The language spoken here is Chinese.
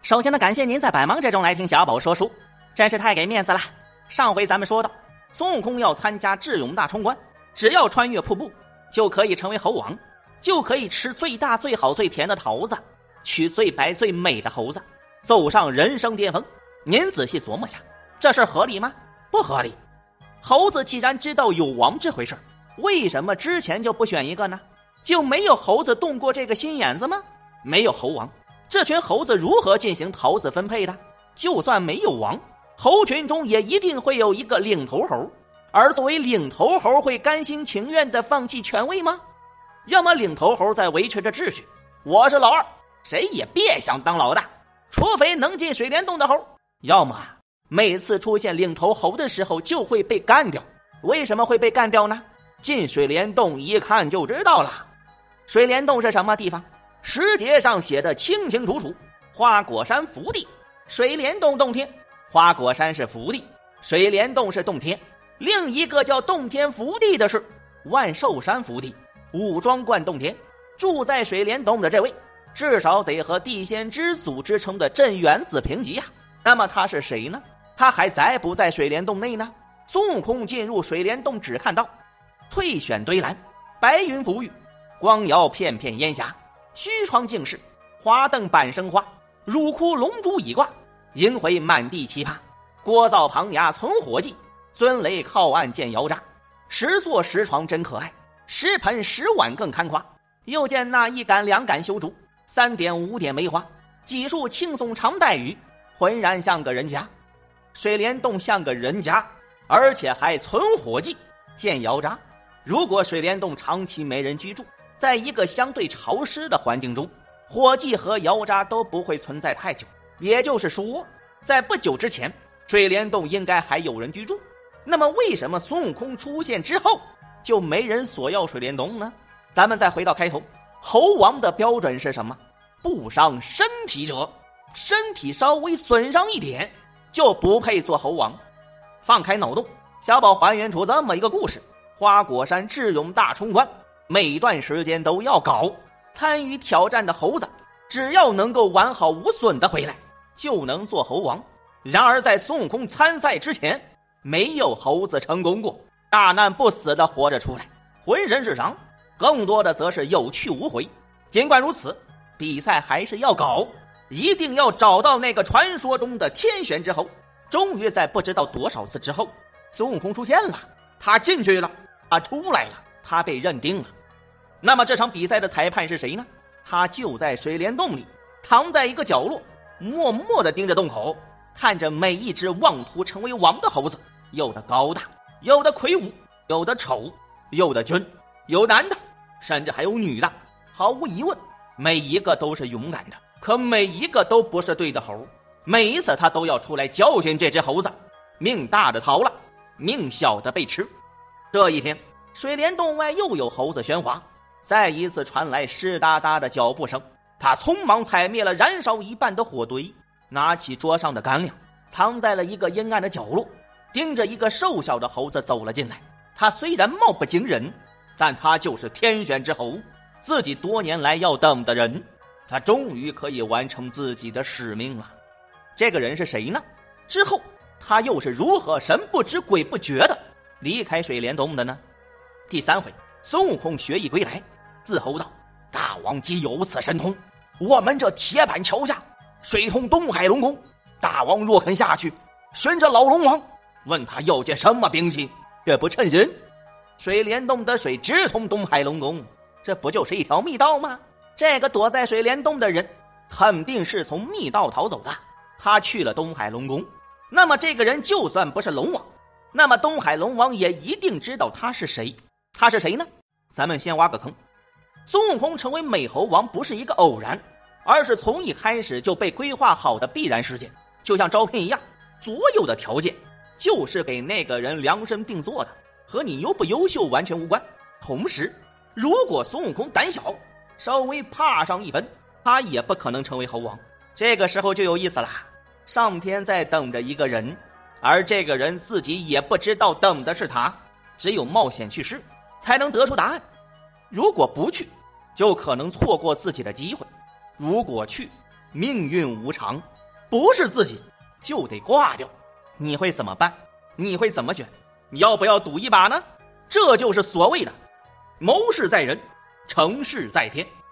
首先呢，感谢您在百忙之中来听小宝说书，真是太给面子了。上回咱们说到，孙悟空要参加智勇大冲关，只要穿越瀑布，就可以成为猴王，就可以吃最大最好最甜的桃子，娶最白最美的猴子，走上人生巅峰。您仔细琢磨下，这事合理吗？不合理。猴子既然知道有王这回事，为什么之前就不选一个呢？就没有猴子动过这个心眼子吗？没有猴王，这群猴子如何进行桃子分配的？就算没有王，猴群中也一定会有一个领头猴，而作为领头猴会甘心情愿地放弃权位吗？要么领头猴在维持着秩序，我是老二，谁也别想当老大，除非能进水帘洞的猴。要么每次出现领头猴的时候就会被干掉。为什么会被干掉呢？进水帘洞一看就知道了。水帘洞是什么地方？石碣上写的清清楚楚，花果山福地，水帘洞洞天。花果山是福地，水帘洞是洞天。另一个叫洞天福地的是万寿山福地，武装观洞天。住在水帘洞的这位，至少得和地仙之祖之称的镇元子平级呀。那么他是谁呢？他还在不在水帘洞内呢？孙悟空进入水帘洞，只看到翠选堆栏，白云浮玉，光摇片片烟霞，虚窗净室，花灯板生花，乳窟龙珠已挂，银回满地奇葩，锅灶旁牙存火计，尊雷靠岸见摇渣，十座十床真可爱，十盆十碗更堪夸。又见那一杆两杆修竹，3点5点梅花，几树青松长带雨，浑然像个人家。水帘洞像个人家，而且还存火计见摇渣。如果水帘洞长期没人居住，在一个相对潮湿的环境中，火计和摇渣都不会存在太久。也就是说，在不久之前，水帘洞应该还有人居住。那么为什么孙悟空出现之后就没人索要水帘洞呢？咱们再回到开头，猴王的标准是什么？不伤身体者，身体稍微损伤一点就不配做猴王。放开脑洞，小宝还原出这么一个故事：花果山智勇大冲关，每段时间都要搞，参与挑战的猴子只要能够完好无损的回来，就能做猴王。然而在孙悟空参赛之前，没有猴子成功过大难不死的活着出来，浑身是伤，更多的则是有去无回。尽管如此，比赛还是要搞，一定要找到那个传说中的天选之猴。终于在不知道多少次之后，孙悟空出现了，他进去了，他出来了，他被认定了。那么这场比赛的裁判是谁呢？他就在水帘洞里，躺在一个角落，默默地盯着洞口，看着每一只妄图成为王的猴子，有的高大，有的魁梧，有的丑，有的俊，有男的，甚至还有女的。毫无疑问，每一个都是勇敢的，可每一个都不是对的猴。每一次他都要出来教训这只猴子，命大的逃了，命小的被吃。这一天，水帘洞外又有猴子喧哗，再一次传来湿哒哒的脚步声。他匆忙踩灭了燃烧一半的火堆，拿起桌上的干粮，藏在了一个阴暗的角落，盯着一个瘦小的猴子走了进来。他虽然貌不惊人，但他就是天选之猴，自己多年来要等的人，他终于可以完成自己的使命了。这个人是谁呢？之后他又是如何神不知鬼不觉的离开水帘洞的呢？第3回，孙悟空学艺归来，自吼道：大王既有此神通，我们这铁板桥下水通东海龙宫，大王若肯下去寻着老龙王，问他要件什么兵器，这不称心？水帘洞的水直通东海龙宫，这不就是一条密道吗？这个躲在水帘洞的人肯定是从密道逃走的，他去了东海龙宫。那么这个人就算不是龙王，那么东海龙王也一定知道他是谁。他是谁呢？咱们先挖个坑。孙悟空成为美猴王不是一个偶然，而是从一开始就被规划好的必然事件。就像招聘一样，所有的条件就是给那个人量身定做的，和你优不优秀完全无关。同时，如果孙悟空胆小，稍微怕上一分，他也不可能成为猴王。这个时候就有意思了，上天在等着一个人，而这个人自己也不知道等的是他，只有冒险去试才能得出答案。如果不去，就可能错过自己的机会；如果去，命运无常， 不是自己就得挂掉。你会怎么办？你会怎么选？要不要赌一把呢？这就是所谓的谋事在人，成事在天。